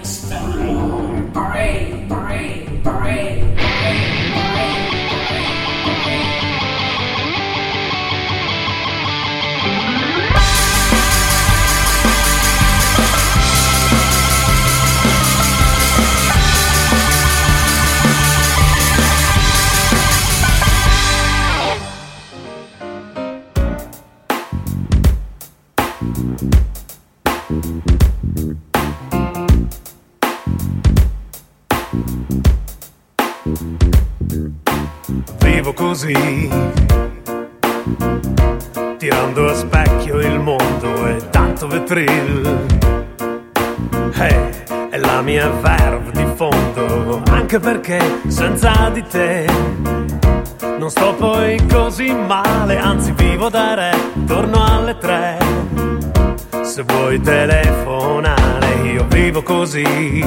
Vivo così, tirando a specchio il mondo e tanto vetril. È la mia verve di fondo, anche perché senza di te non sto poi così male, anzi vivo da re, torno alle 3. Se vuoi telefonare io vivo così,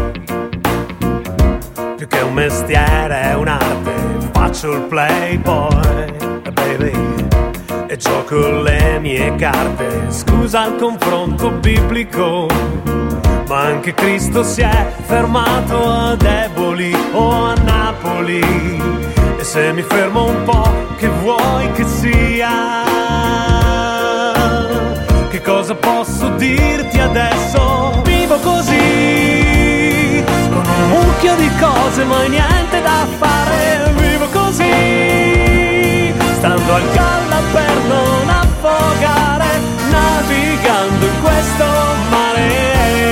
più che un mestiere è un'arte, faccio il playboy, baby, e gioco le mie carte. Scusa il confronto biblico, ma anche Cristo si è fermato a Eboli o a Napoli. E se mi fermo un po', che vuoi che sia? Che cosa posso dirti adesso? Vivo così, con un mucchio di cose, ma niente da fare. Vivo così, stando al galla per non affogare, navigando in questo mare.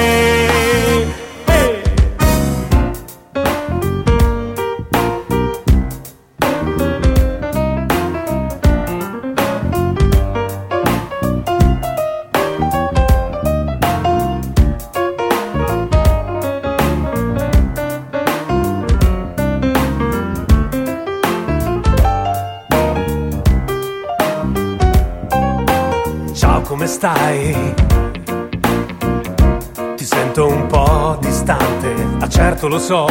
Come stai? Ti sento un po' distante, certo lo so.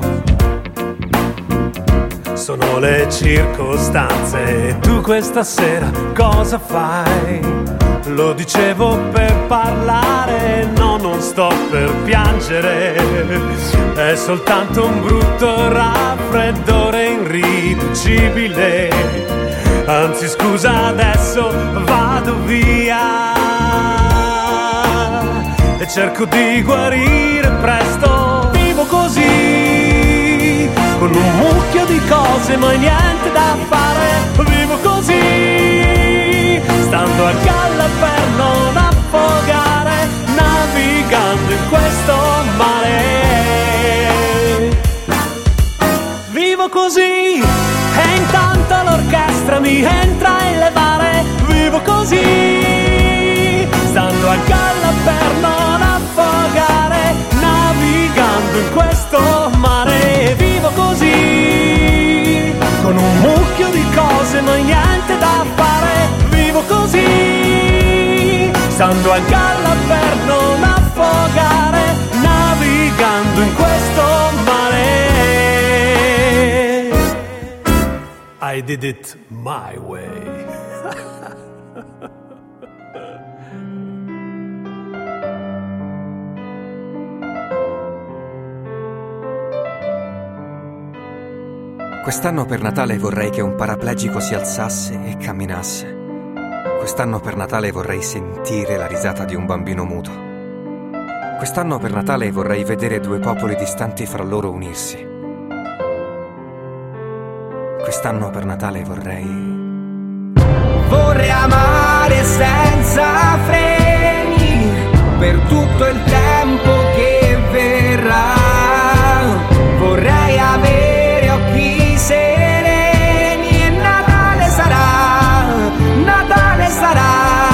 Sono le circostanze. E tu questa sera cosa fai? Lo dicevo per parlare, no, non sto per piangere. È soltanto un brutto raffreddore irriducibile. Anzi scusa, adesso vado via e cerco di guarire presto. Vivo così, con un mucchio di cose ma niente da fare. Vivo così, stando a galla per non affogare, navigando in questo mare. Vivo così, e intanto l'orchestra mi entra in levare. Vivo così, stando a galla per non affogare, navigando in questo mare. Vivo così, con un mucchio di cose ma niente da fare. Vivo così, stando a galla per non affogare, navigando in questo mare. I did it my way. Quest'anno per Natale vorrei che un paraplegico si alzasse e camminasse. Quest'anno per Natale vorrei sentire la risata di un bambino muto. Quest'anno per Natale vorrei vedere due popoli distanti fra loro unirsi. Quest'anno per Natale vorrei amare senza freni per tutto il tempo che verrà. Vorrei avere occhi sereni e Natale sarà, Natale sarà.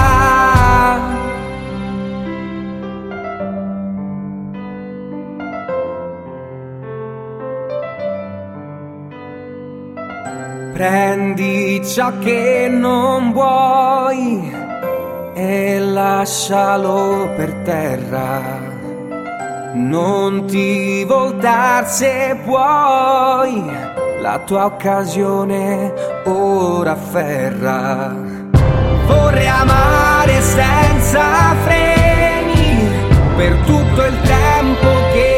Prendi ciò che non vuoi e lascialo per terra. Non ti voltar se puoi, la tua occasione ora afferra. Vorrei amare senza freni per tutto il tempo che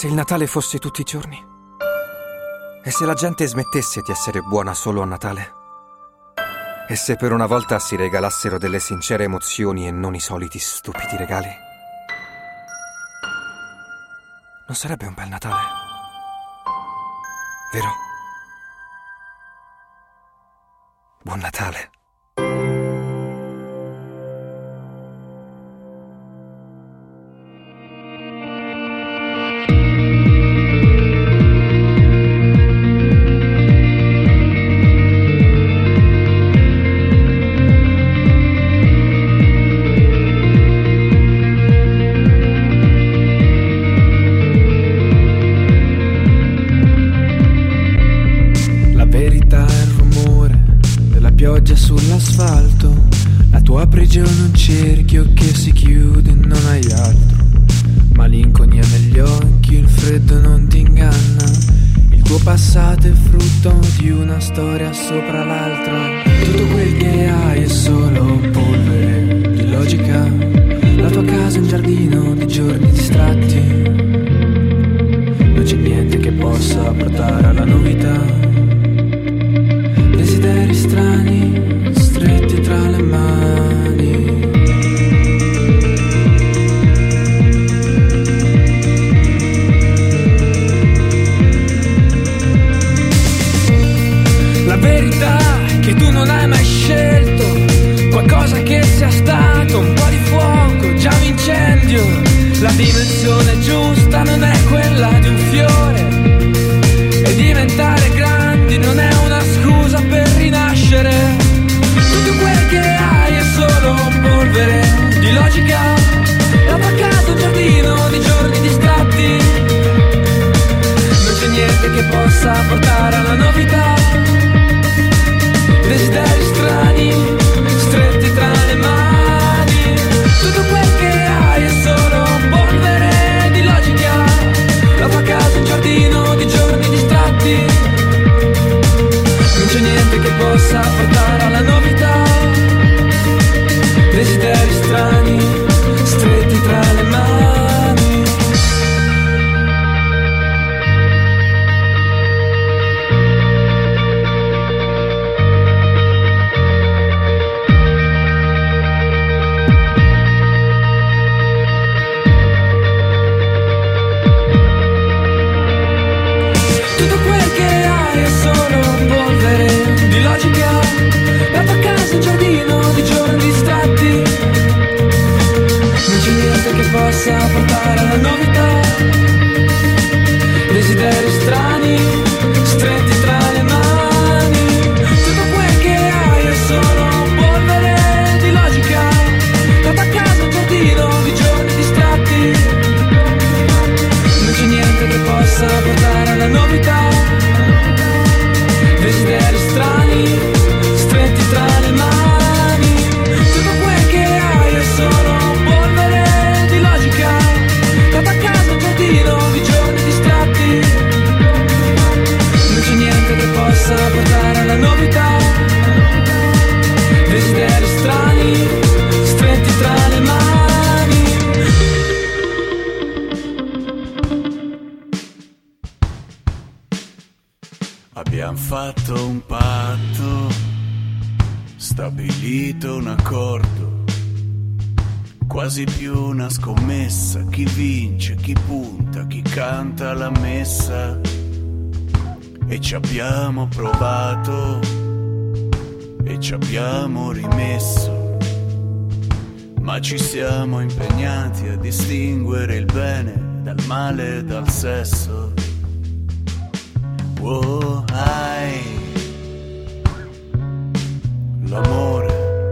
se il Natale fosse tutti i giorni? E se la gente smettesse di essere buona solo a Natale? E se per una volta si regalassero delle sincere emozioni e non i soliti stupidi regali? Non sarebbe un bel Natale? Vero? Buon Natale. Sull'asfalto, la tua prigione è un cerchio che si chiude, non hai altro. Malinconia negli occhi, il freddo non ti inganna. Il tuo passato è frutto di una storia sopra l'altra. Tutto quel che hai è solo polvere di logica. La tua casa è un giardino di giorni distratti. Non c'è niente che possa portare alla novità. Desideri strani stretti tra le mani. La verità è che tu non hai mai scelto qualcosa che sia stato un po' di fuoco, già un incendio. La dimensione giusta non è quella di un fiore. E diventare grandi non è una scusa per rinascere. Tutto quel che hai è solo polvere di logica. La tua casa è un giardino di giorni distratti. Non c'è niente che possa portare alla novità. Desideri strani stretti tra le mani. Tutto quel che hai è solo polvere di logica. La tua casa è un giardino di giorni distratti. Non c'è niente che possa portare alla novità. Desideri strani stretti tra le mani. Tutto quel che hai è solo polvere di logica. La tua casa è un giardino di giorni distratti. Non c'è niente che possa portare alla novità. Desideri strani stretti tra le mani. Tutto quel che hai è solo polvere di logica. La tua casa è un giardino di giorni distratti. Non c'è niente che possa portare alla novità. Desideri strani stretti tra le mani. Tutto quel che hai è solo polvere di logica. La tua casa è un giardino di giorni distratti. Non c'è niente che possa portare alla novità. Desideri strani stretti tra le mani. Abbiamo fatto un patto, stabilito un accordo, quasi più una scommessa. Chi vince, chi punta, chi canta la messa. E ci abbiamo provato e ci abbiamo rimesso, ma ci siamo impegnati a distinguere il bene dal male e dal sesso. Oh, hai l'amore,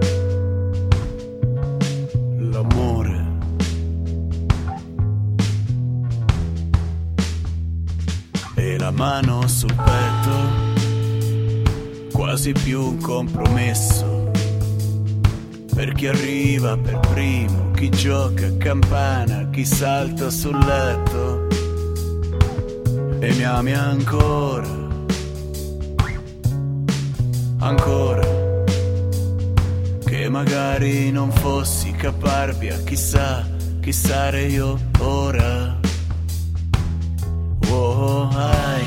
l'amore. E la mano sul petto, quasi più un compromesso. Per chi arriva per primo, chi gioca a campana, chi salta sul letto. E mi ami ancora, ancora, che magari non fossi caparbia, chissà chi sarei io ora. Oh, hai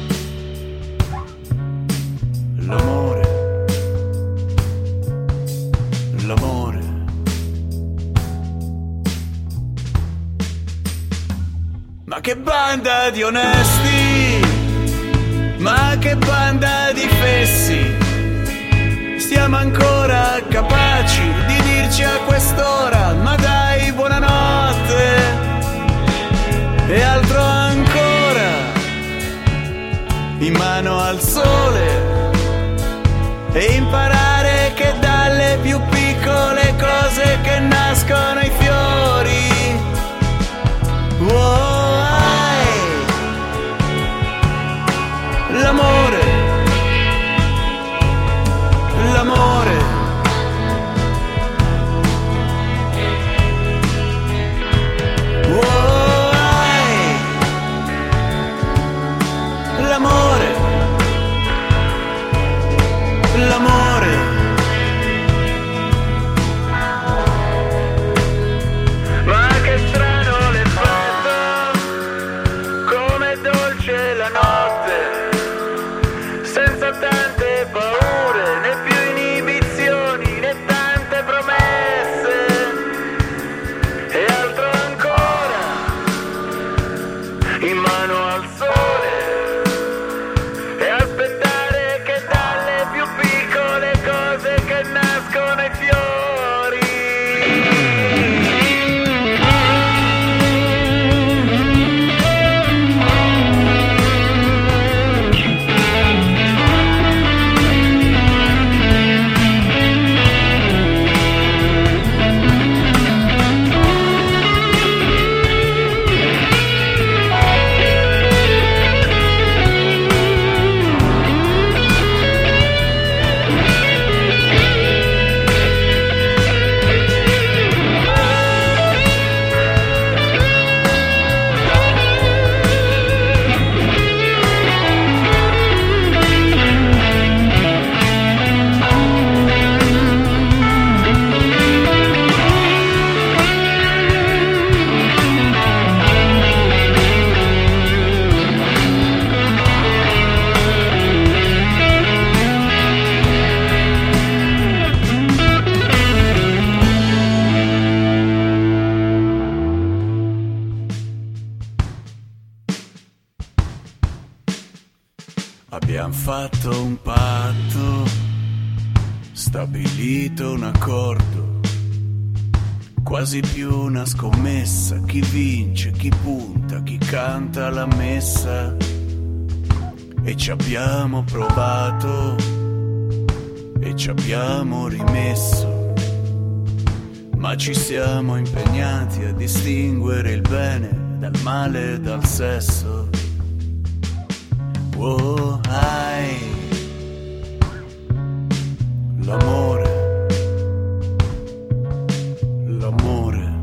l'amore, l'amore. Ma che banda di onesti, ma che banda di fessi, siamo ancora capaci di dirci a quest'ora ma dai buonanotte e altro ancora, in mano al sole, e imparare che dalle più piccole cose che nascono i fiori. Oh, l'amore, l'amore, oh, l'amore, l'amore. Ma che strano l'effetto, com'è dolce la notte, senza tante paure, né più inibizioni, né tante promesse, e altro ancora, in mano al sole, e aspettare che dalle più piccole cose che nascono i fiori. Abbiamo fatto un patto, stabilito un accordo, quasi più una scommessa, chi vince, chi punta, chi canta la messa, e ci abbiamo provato e ci abbiamo rimesso, ma ci siamo impegnati a distinguere il bene dal male e dal sesso. Oh, hai l'amore, l'amore.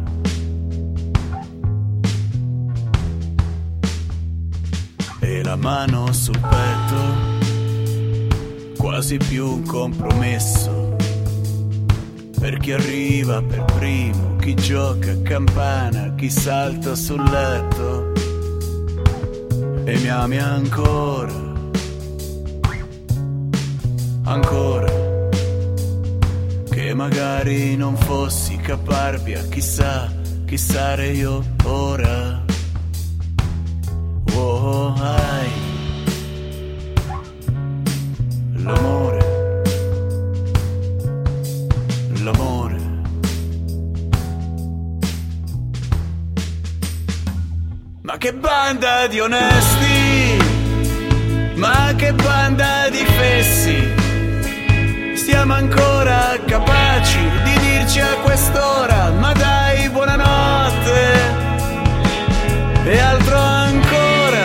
E la mano sul petto, quasi più un compromesso, per chi arriva per primo, chi gioca a campana, chi salta sul letto. E mi ami ancora, ancora, che magari non fossi caparbia, chissà chi sarei io ora. Oh, hai l'amore, l'amore. Ma che banda di onesti, ma che banda di fessi, siamo ancora capaci di dirci a quest'ora ma dai buonanotte e altro ancora,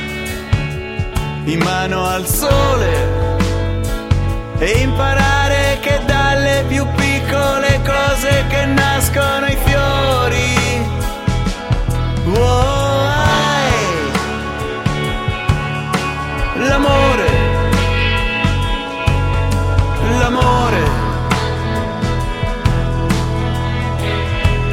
in mano al sole, e imparare che dalle più piccole cose che nascono i fiori. Oh, l'amore, l'amore,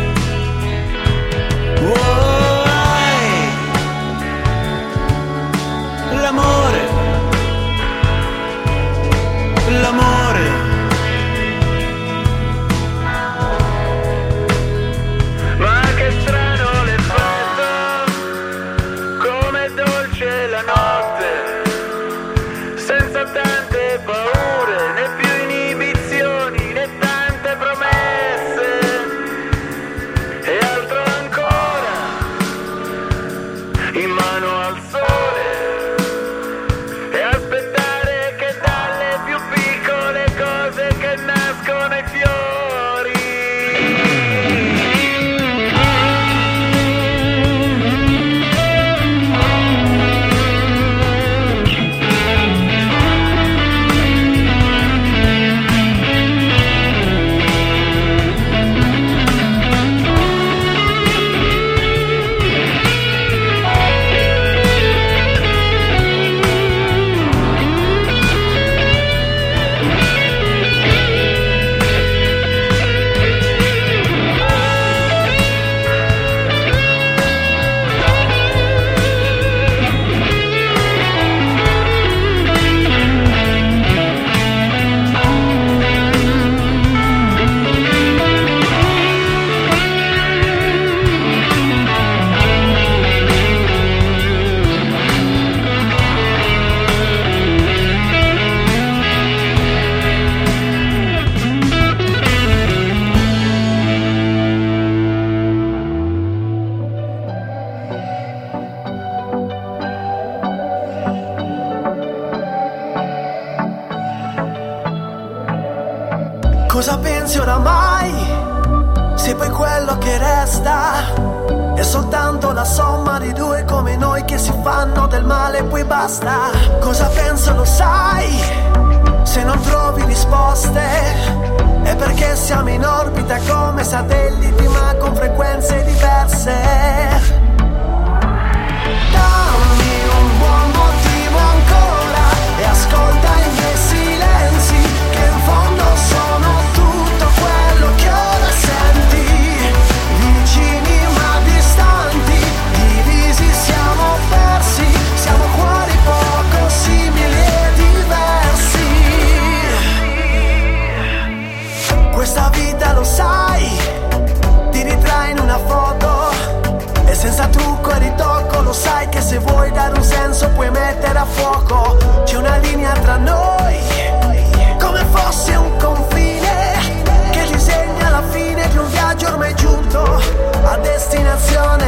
pensi oramai, se poi quello che resta è soltanto la somma di due come noi che si fanno del male e poi basta. Cosa penso lo sai, se non trovi risposte è perché siamo in orbita come satelliti ma con frequenze diverse. Dammi un buon motivo ancora e ascolta i miei silenzi, che in fondo sono tutto quello che ora senti. Vicini ma distanti, divisi siamo persi, siamo cuori poco simili e diversi. Questa vita lo sai, ti ritrai in una foto e senza trucco e ritocco lo sai che se vuoi dare un senso puoi mettere a fuoco. C'è una linea tra noi, come fosse un confine, che disegna la fine di un viaggio ormai giunto a destinazione.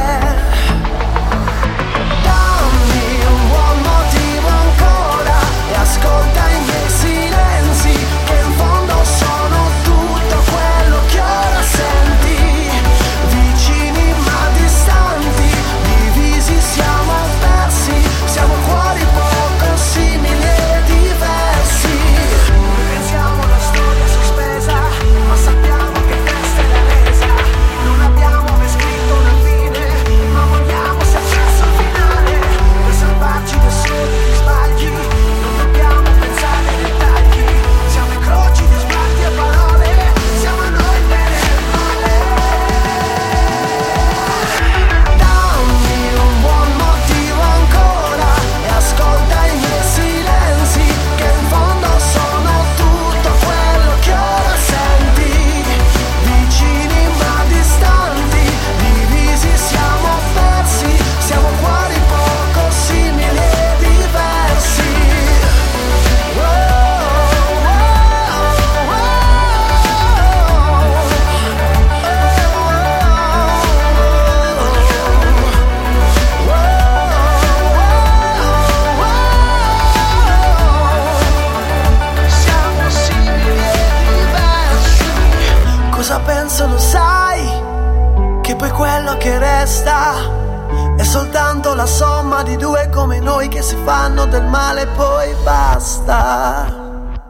Dammi un buon motivo ancora e ascolta i miei silenzi, che in fondo sono tutto quello che ora senti. Vicini ma distanti, divisi siamo persi, siamo cuori poco simili e diversi. Pensiamo alla storia sospesa, ma sappiamo che questa è la resa. Non abbiamo mai scritto una fine, ma vogliamo sempre sul finale, per salvarci da soli gli sbagli. Non dobbiamo pensare ai dettagli, siamo incroci di sbagli e parole, siamo noi bene e male. Dammi un buon motivo ancora e ascolta i miei silenzi, che in fondo sono tutto quello che ora senti. Vicini ma distanti, divisi siamo persi, siamo cuori poco simili e diversi. Siamo simili e diversi. Cosa penso lo sai, che poi quello che resta è soltanto la somma di due come noi che si fanno del male e poi basta.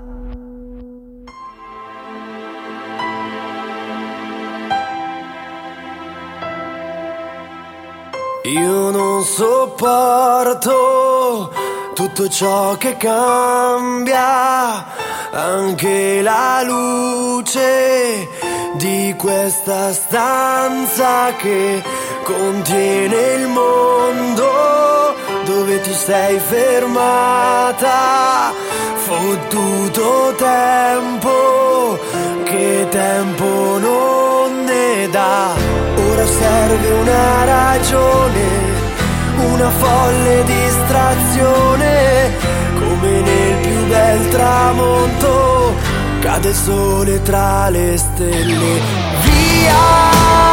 Io non sopporto tutto ciò che cambia, anche la luce di questa stanza che contiene il mondo dove ti sei fermata. Fottuto tempo, che tempo non ne dà. Ora serve una ragione, una folle distrazione, come nel più bel tramonto cade il sole tra le stelle. Via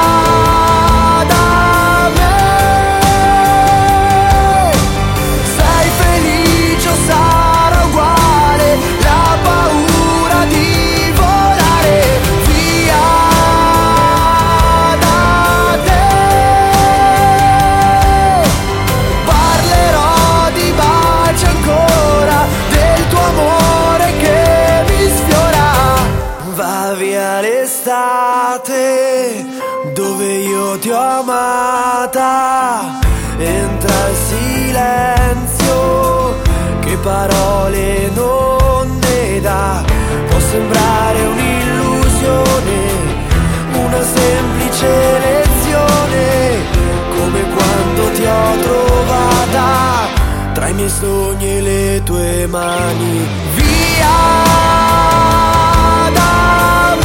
da me, sei felice o sarà uguale, la paura di volare. Via da te, parlerò di baci ancora, del tuo amore che mi sfiora. Va via l'estate dove io ti ho amata, entra il silenzio che parole non ne dà. Può sembrare un'illusione, una semplice lezione, come quando ti ho trovata tra i miei sogni e le tue mani. Via da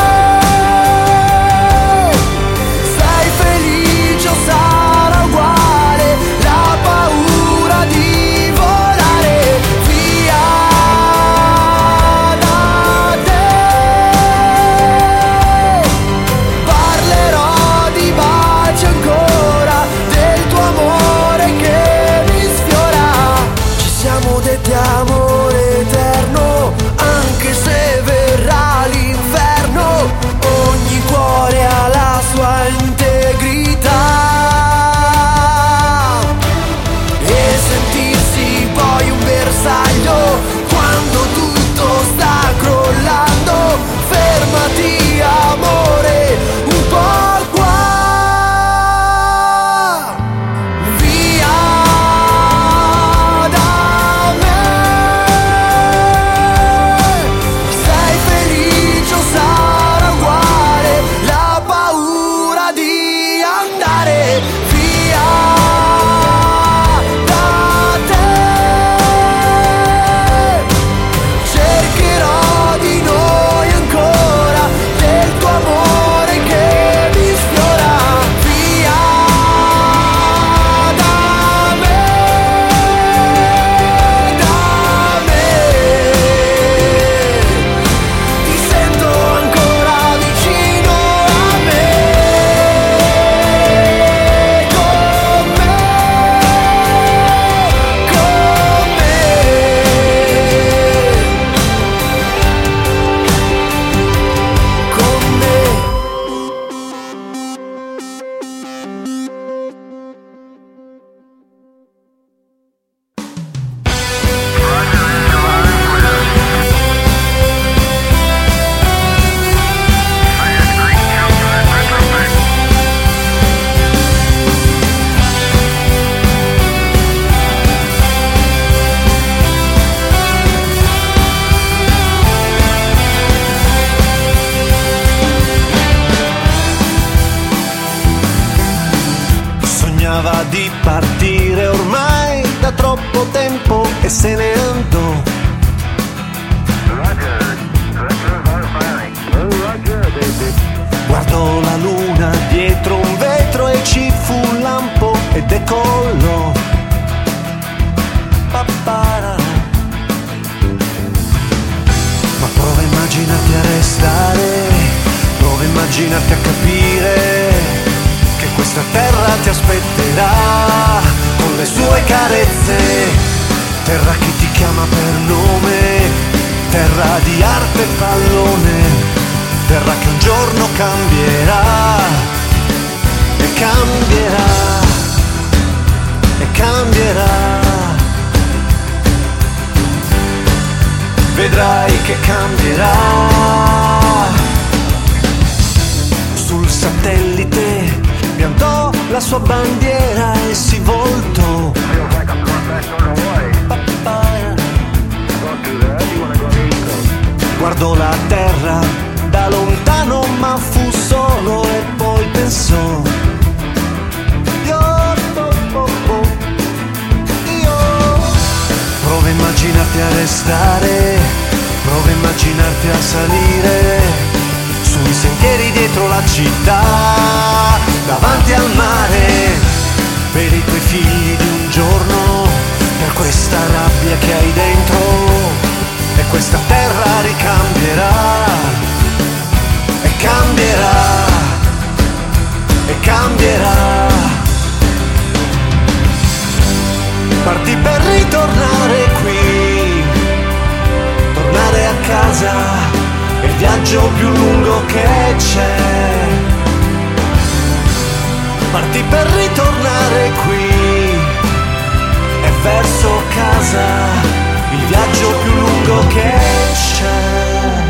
me, sei felice o sarà uguale, la paura di volare. Via da te, parlerò di baci ancora, del tuo amore che mi sfiora. Ci siamo detti amore eterno, sognava di partire ormai da troppo tempo e se ne andò. Guardò la luna dietro un vetro e ci fu un lampo e decollò. Ma prova a immaginarti a restare, prova a immaginarti a capire che questa terra ti aspetterà con le sue carezze, terra che ti chiama per nome, terra di arte e pallone, terra che un giorno cambierà e cambierà e cambierà. Vedrai che cambierà. Sul satellite piantò la sua bandiera e si voltò. Guardò la terra da lontano ma fu solo e poi pensò. Prova a immaginarti a restare, prova a immaginarti a salire sui sentieri dietro la città, davanti al mare, per i tuoi figli di un giorno, per questa rabbia che hai dentro, e questa terra ricambierà, e cambierà, e cambierà. Partì per ritornare qui, tornare a casa, è il viaggio più lungo che c'è. Partì per ritornare qui, e verso casa, il viaggio più lungo che c'è.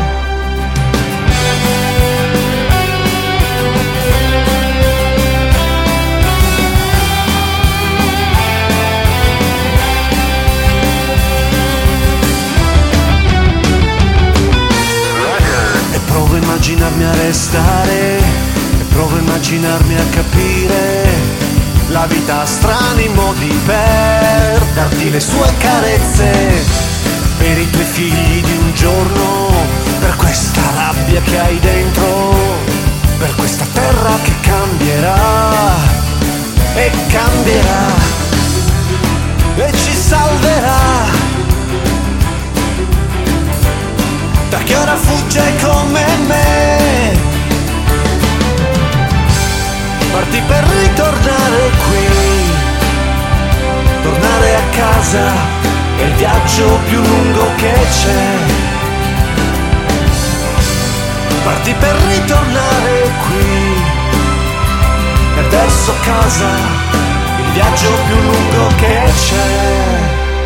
Provo a immaginarmi a restare e provo a immaginarmi a capire la vita a strani modi per darti le sue carezze, per i tuoi figli di un giorno, per questa rabbia che hai dentro, per questa terra che cambierà e cambierà e ci salverà. Da che ora fugge come me, partì per ritornare qui, tornare a casa, è il viaggio più lungo che c'è. Partì per ritornare qui, e verso casa, il viaggio più lungo che c'è.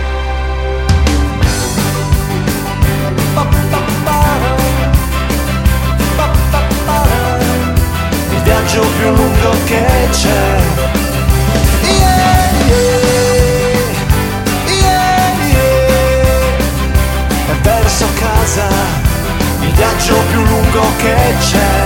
Il viaggio più lungo che c'è. Yeah, yeah, yeah, yeah. E verso casa, il viaggio più lungo che c'è.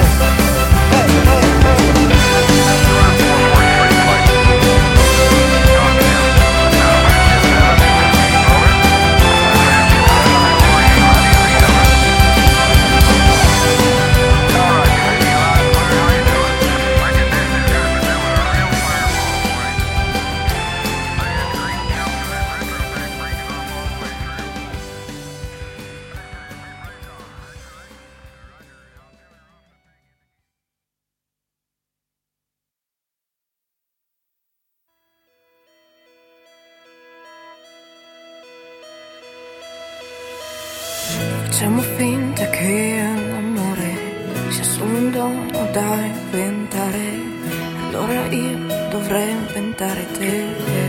Facciamo finta che l'amore sia solo un dono da inventare, allora io dovrei inventare te.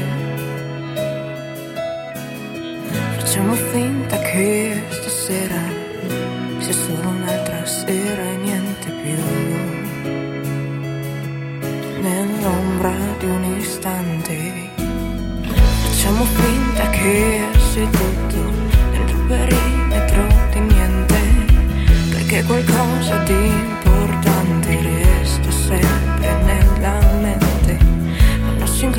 Facciamo finta che stasera sia solo un'altra sera e niente più, nell'ombra di un istante. Facciamo finta che sei tutto nel perimetro di niente, perché qualcosa di importante resta sempre nella mente. Ma non si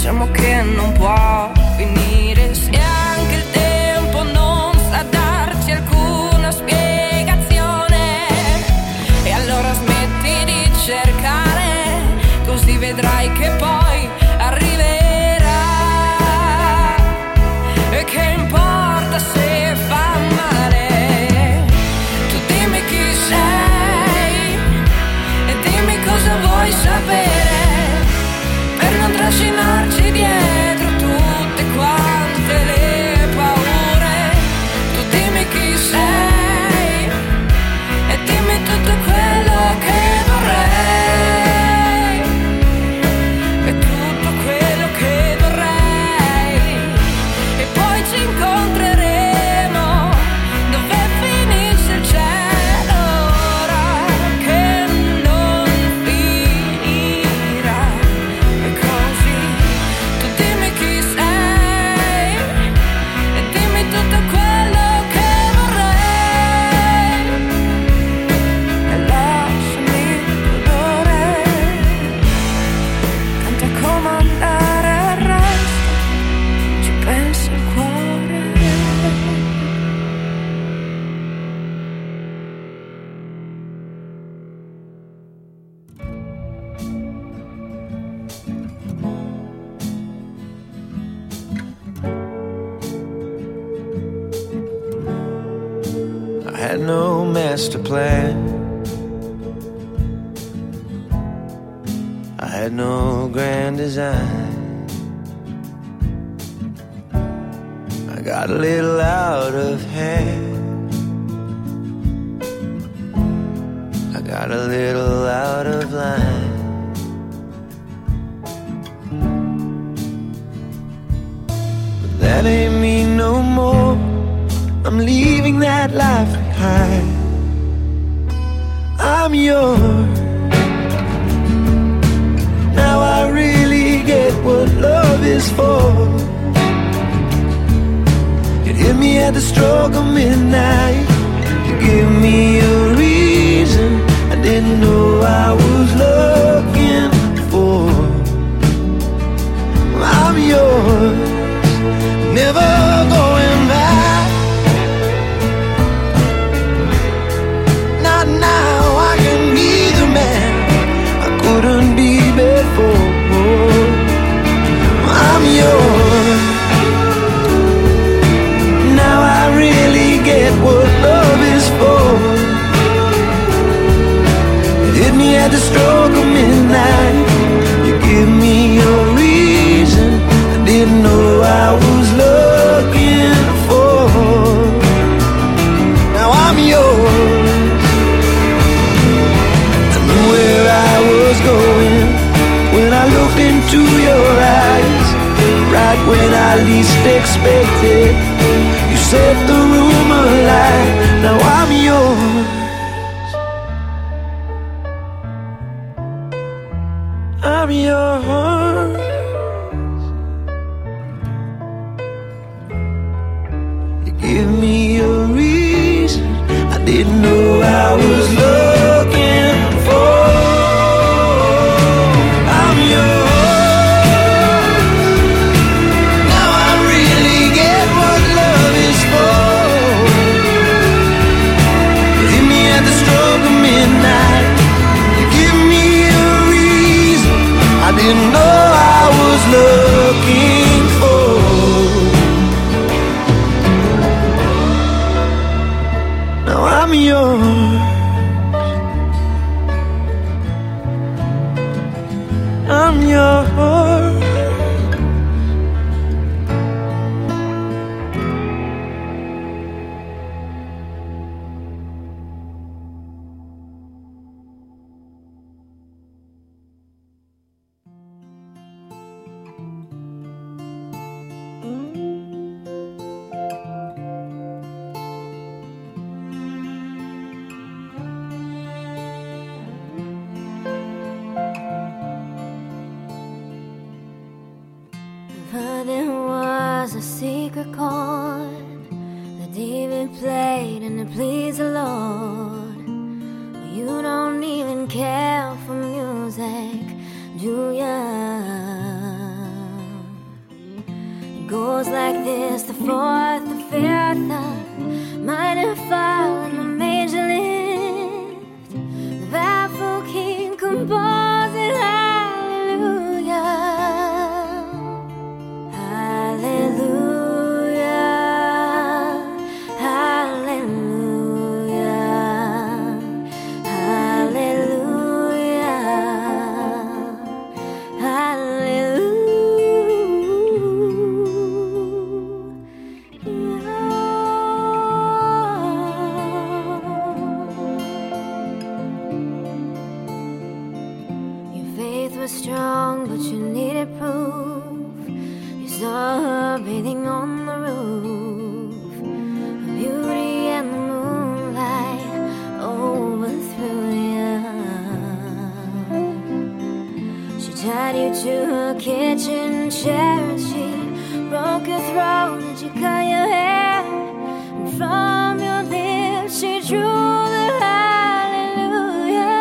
diciamo che non può finire. Se anche il tempo non sa darci alcuna spiegazione, e allora smetti di cercare, così vedrai che poi arriverà. E che importa se fa male, tu dimmi chi sei e dimmi cosa vuoi sapere, per non trascinarci dietro tutte quante le paure. Tu dimmi chi sei e dimmi tutto quello che vorrei, e tutto quello che vorrei, e poi ci incontreremo dove finisce il cielo, ora che non finirà. E così tu dimmi chi sei e dimmi tutto quello che vorrei, e lasciami il dolore, tanto è come andare a resta, ci pensa il cuore. I had no master plan, I had no grand design. I got a little out of hand, I got a little out of line. But that ain't me no more, I'm leaving that life behind. I'm yours. Now I really get what love is for. You hit me at the stroke of midnight, you give me a reason I didn't know I was looking for. I'm yours, never going back. Not now, I can be the man I couldn't be before. I'm yours. Now I really get what love is for. You hit me at the stroke of midnight, you give me a reason I didn't know I was looking for. Now I'm yours. Where I was going when I looked into your eyes, right when I least expected, you set the room alight. Now I'm yours. I'm yours. You give me a reason I didn't know I was looking for. I'm yours. Now I really get what love is for. You hit me at the stroke of midnight, you give me a reason I didn't know I was looking for. Now I'm yours. I'm yours. But there was a secret chord that David played and it pleased the Lord. You don't even care for music, do ya? Goes like this, the fourth, the fifth, the minor fall and the major lift. The baffled king composing hallelujah, hallelujah, hallelujah, hallelujah, hallelujah. Strong, but you needed proof. You saw her bathing on the roof. Her beauty and the moonlight overthrew you. She tied you to her kitchen chair and she broke your throat and she cut your hair. And from your lips she drew the hallelujah.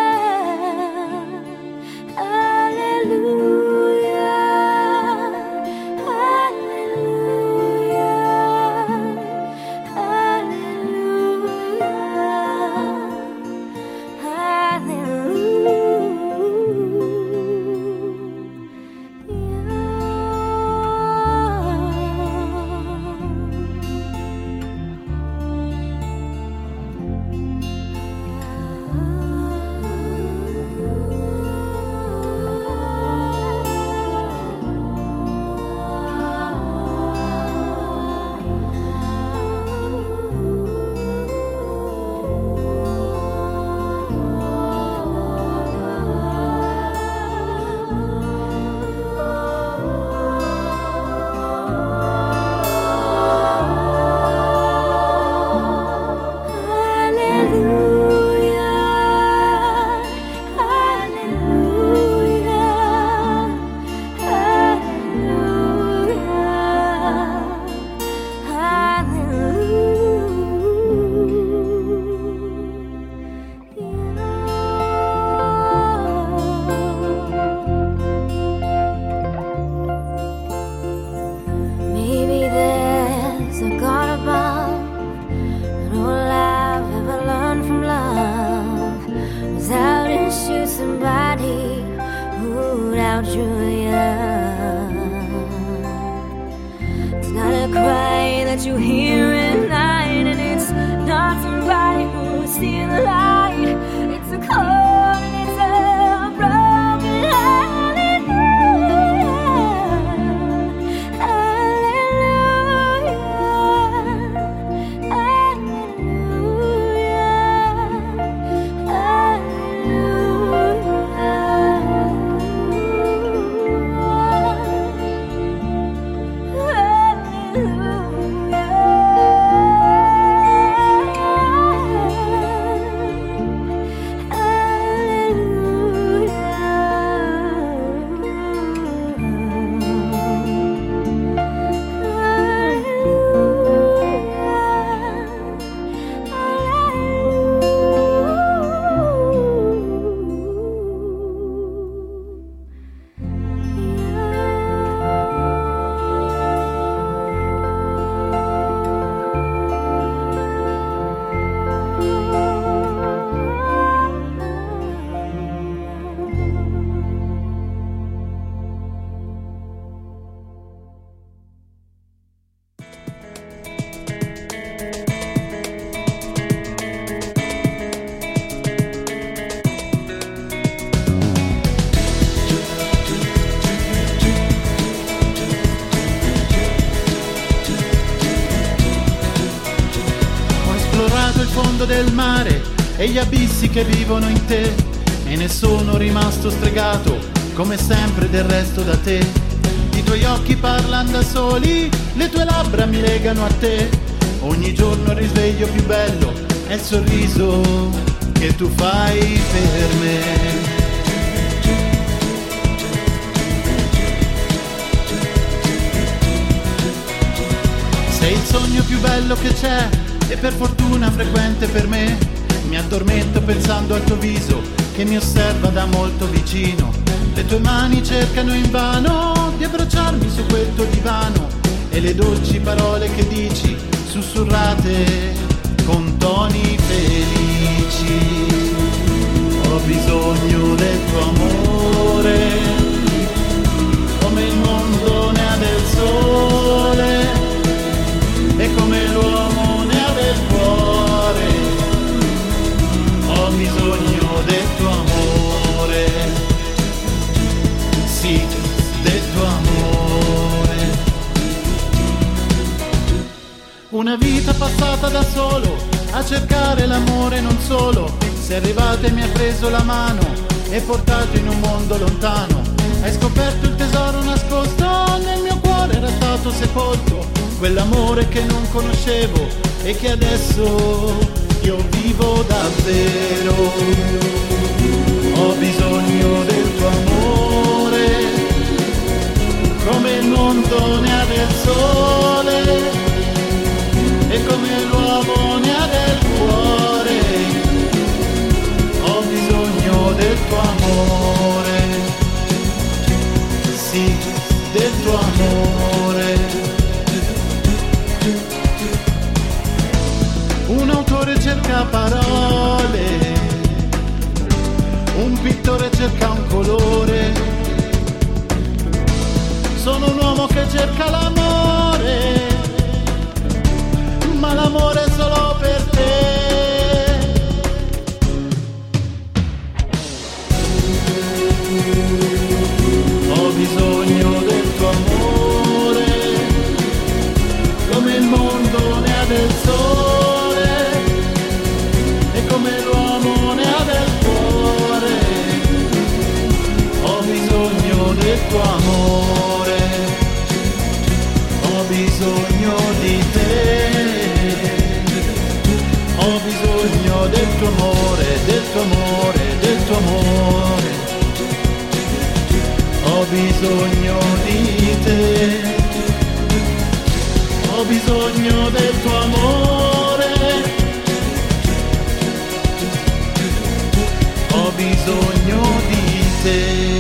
Del mare e gli abissi che vivono in te, e ne sono rimasto stregato come sempre del resto da te. I tuoi occhi parlano da soli, le tue labbra mi legano a te. Ogni giorno il risveglio più bello è il sorriso che tu fai per me. Sei il sogno più bello che c'è e per fortuna frequente per me. Mi addormento pensando al tuo viso che mi osserva da molto vicino. Le tue mani cercano invano di abbracciarmi su quel tuo divano e le dolci parole che dici, sussurrate con toni felici. Ho bisogno del tuo amore, come il mondo ne ha del sole e come l'uomo ne ha del cuore. Ho bisogno del tuo amore, sì, del tuo amore. Una vita passata da solo a cercare l'amore, non solo. Sei arrivato e mi hai preso la mano e portato in un mondo lontano. Hai scoperto il tesoro nascosto nel mio cuore, era stato sepolto. Quell'amore che non conoscevo e che adesso io vivo davvero. Ho bisogno del tuo amore, come il mondo ne ha del sole e come l'uomo ne ha del cuore. Ho bisogno del tuo amore, sì, del tuo amore. Un autore cerca parole, un pittore cerca un colore. Sono un uomo che cerca l'amore, ma l'amore è solo per te. Ho bisogno del tuo amore, come il mondo ne ha del sole e come l'uomo ne ha del cuore. Ho bisogno del tuo amore, ho bisogno di te. Ho bisogno del tuo amore, del tuo amore, del tuo amore. Ho bisogno di te. Ho bisogno del tuo amore. Ho bisogno di te.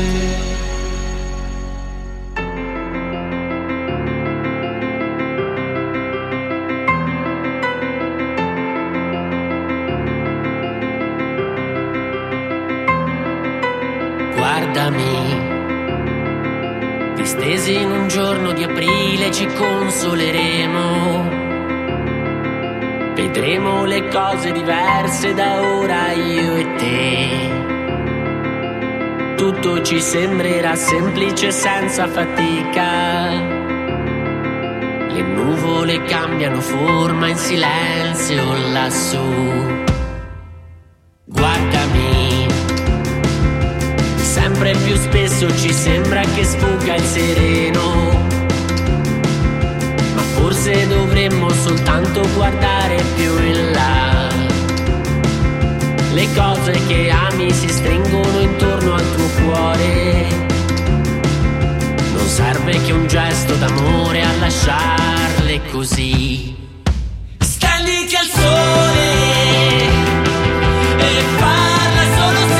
Distesi in un giorno di aprile ci consoleremo, vedremo le cose diverse da ora io e te. Tutto ci sembrerà semplice senza fatica, le nuvole cambiano forma in silenzio lassù. Guardami, sempre più spesso ci sembra che sfugga il sereno, ma forse dovremmo soltanto guardare più in là. Le cose che ami si stringono intorno al tuo cuore, non serve che un gesto d'amore a lasciarle così. Stenditi al sole e parla solo se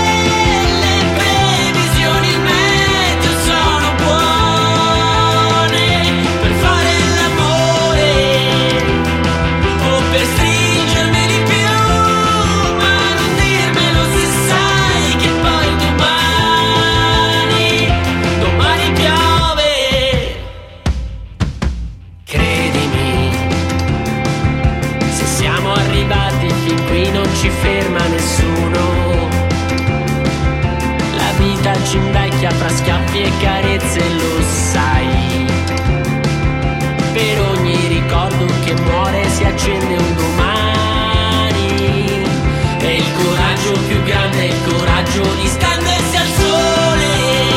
ci invecchia fra schiaffi e carezze, lo sai. Per ogni ricordo che muore si accende un domani. E il coraggio più grande è il coraggio di stendersi al sole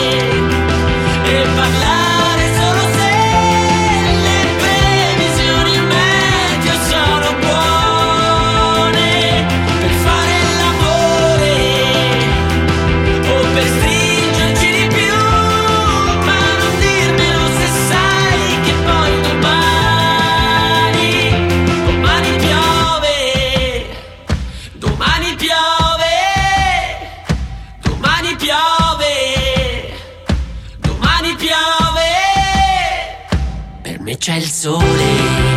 e parlare solo se le previsioni meteo sono buone. Per fare l'amore o per stringerci di più, ma non dirmelo se sai che poi domani piove. me c'è il sole.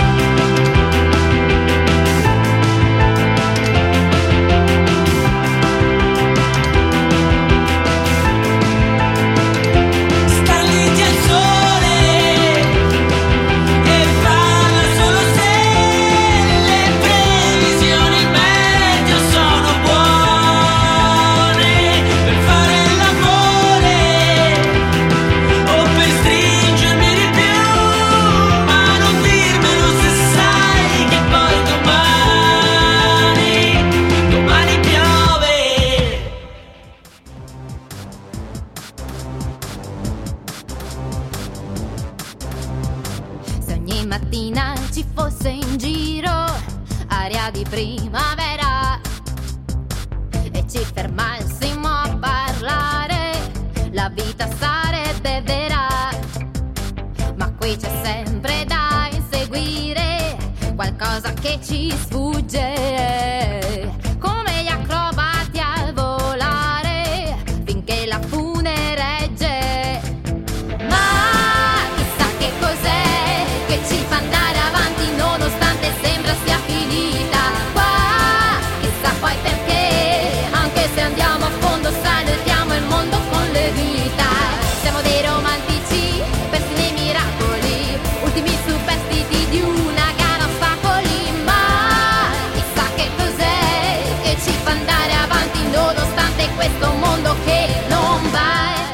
Mattina ci fosse in giro aria di primavera e ci fermassimo a parlare, la vita sarebbe vera, ma qui c'è sempre da inseguire qualcosa che ci sfugge, come gli acrobati al volare finché la fune regge. Ma chissà che cos'è che ci fa andare avanti nonostante sembra sia finita qua, chissà poi perché, anche se andiamo a fondo salutiamo il mondo con le dita. Siamo dei romantici, persi nei miracoli, ultimi superstiti di una gara a ostacoli. Ma chissà che cos'è che ci fa andare avanti nonostante questo mondo che non va.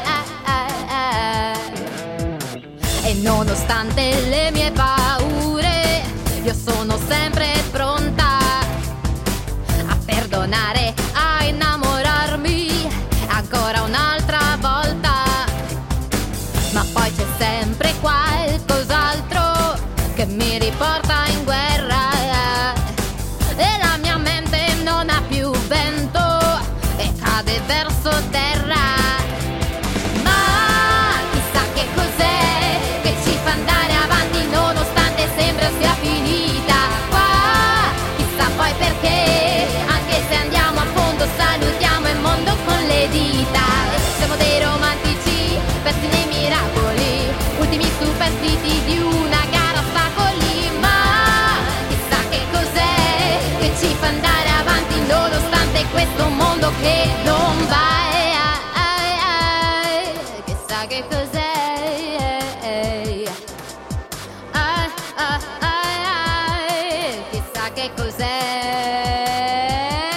E nonostante le mie paure, io sono sempre pronta a perdonare, a innamorarmi ancora un'altra volta. Ma poi c'è sempre qualcos'altro che mi riporta in guerra e la mia mente non ha più vento e cade verso terra. Ma chissà che cos'è che ci fa andare avanti nonostante sembra sia finita qua, chissà poi perché, anche se andiamo a fondo salutiamo il mondo con le dita. Siamo dei romantici, persi nei miracoli, ultimi superstiti di una gara a ostacoli. Ma chissà che cos'è che ci fa andare avanti nonostante questo mondo che non va. Chissà che cos'è. Chissà che cos'è.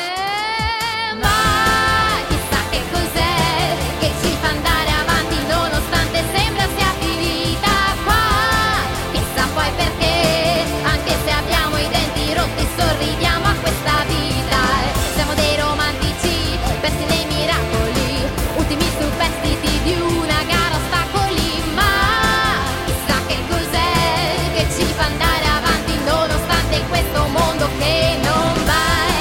Ma chissà che cos'è che ci fa andare avanti nonostante sembra sia finita qua, chissà poi perché, anche se abbiamo i denti rotti sorridiamo a questa vita. Siamo dei romantici, persi nei miracoli, ultimi superstiti di una gara a ostacoli. Ma chissà che cos'è che ci fa andare avanti nonostante questo mondo che non va.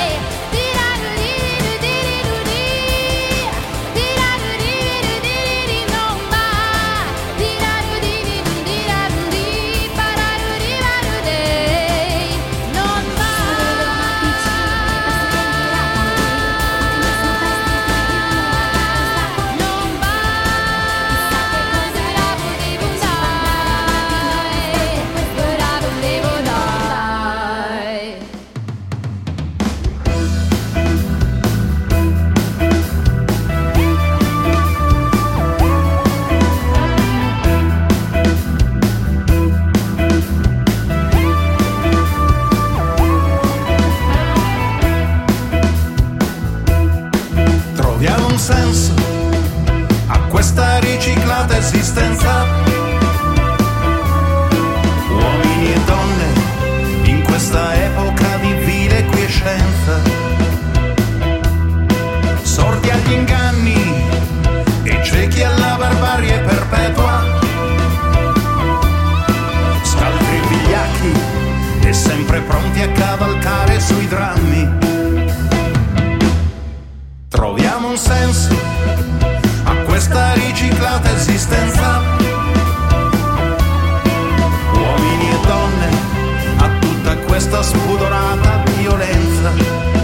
Troviamo un senso a questa riciclata esistenza, uomini e donne in questa epoca di vile quiescenza, sordi agli inganni e ciechi alla barbarie perpetua, scaltri vigliacchi e sempre pronti a cavalcare sui drammi. Troviamo un senso a questa riciclata esistenza, uomini e donne a tutta questa spudorata violenza,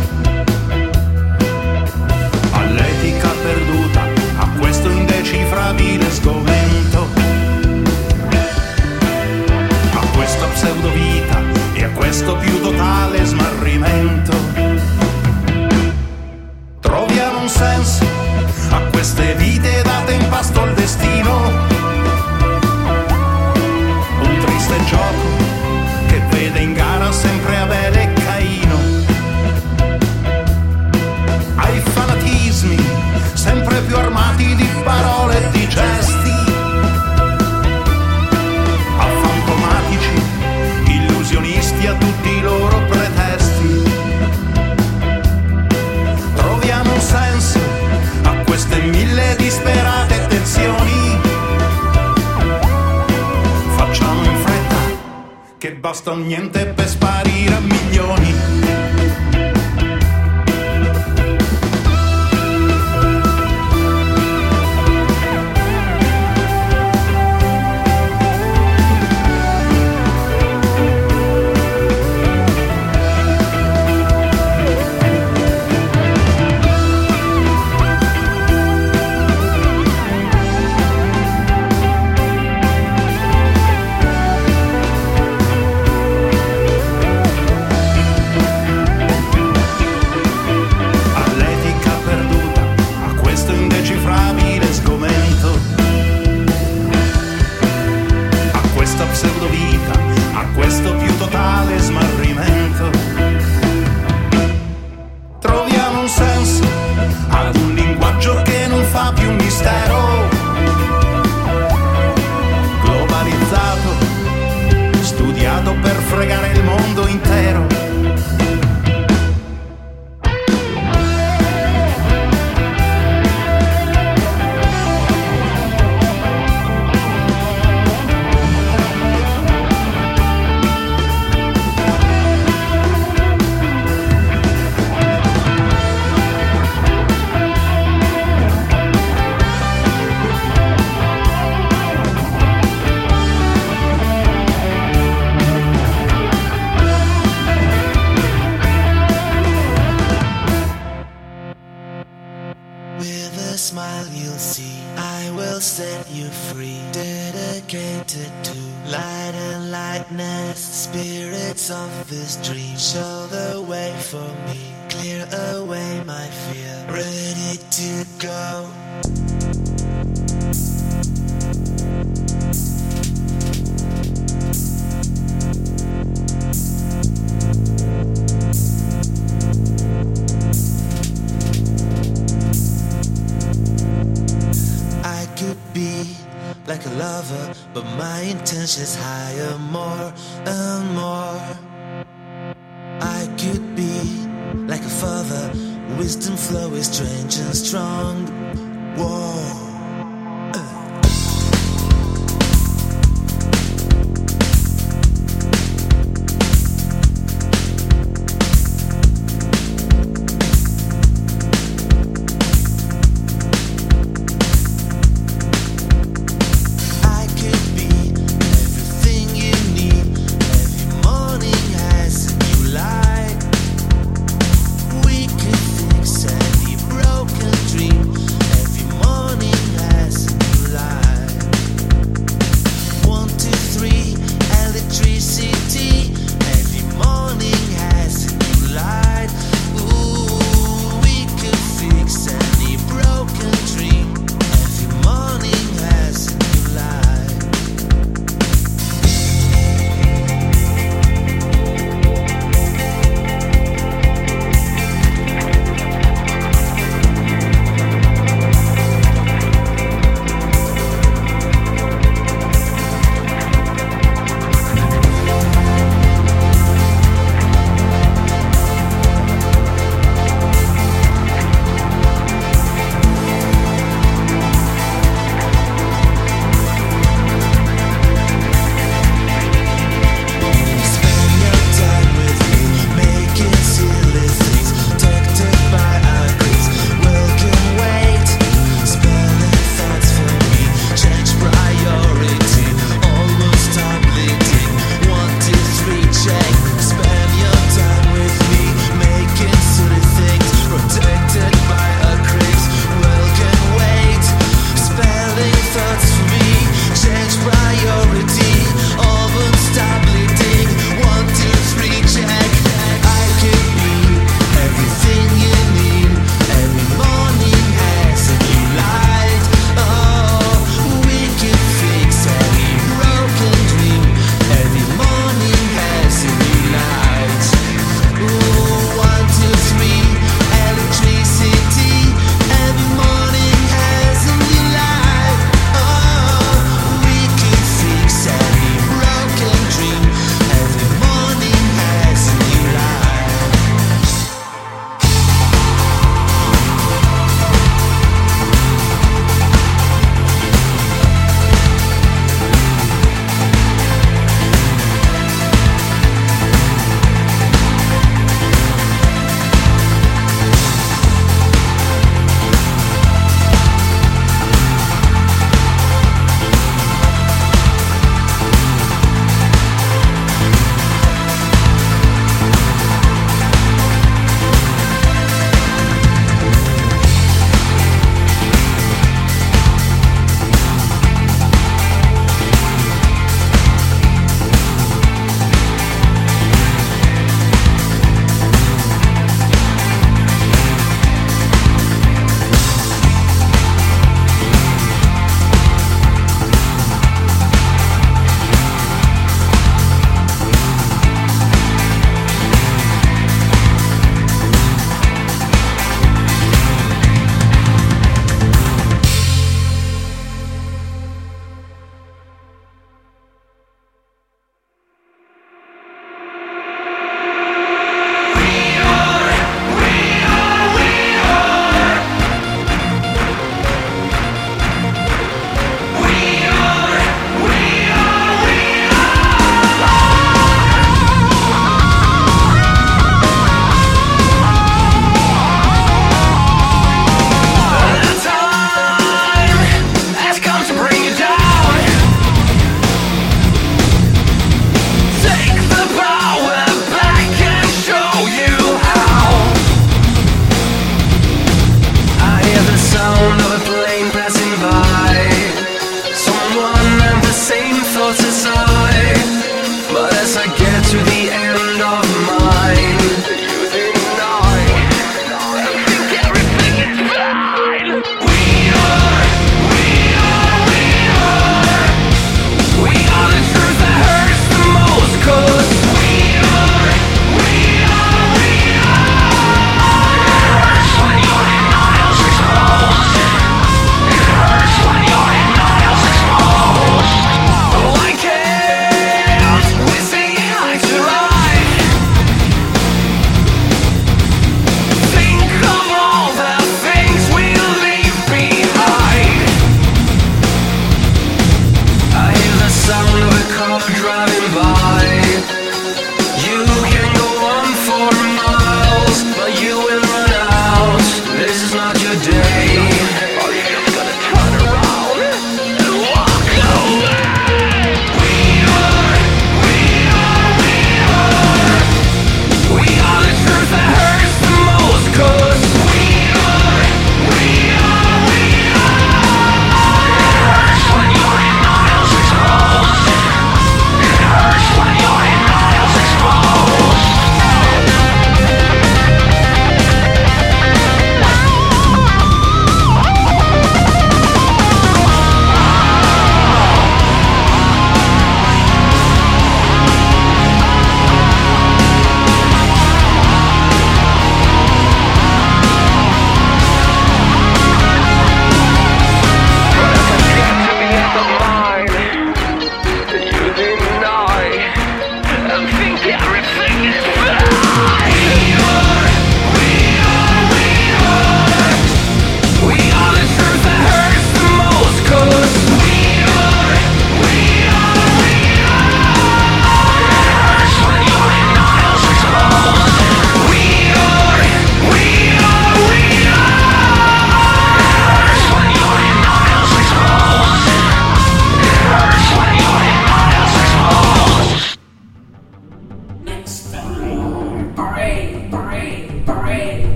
all'etica perduta, a questo indecifrabile sgomento, a basta niente per sparire a milioni. Like a lover, but my intention's higher, more and more. I could be like a father, wisdom flow is strange and strong. Whoa.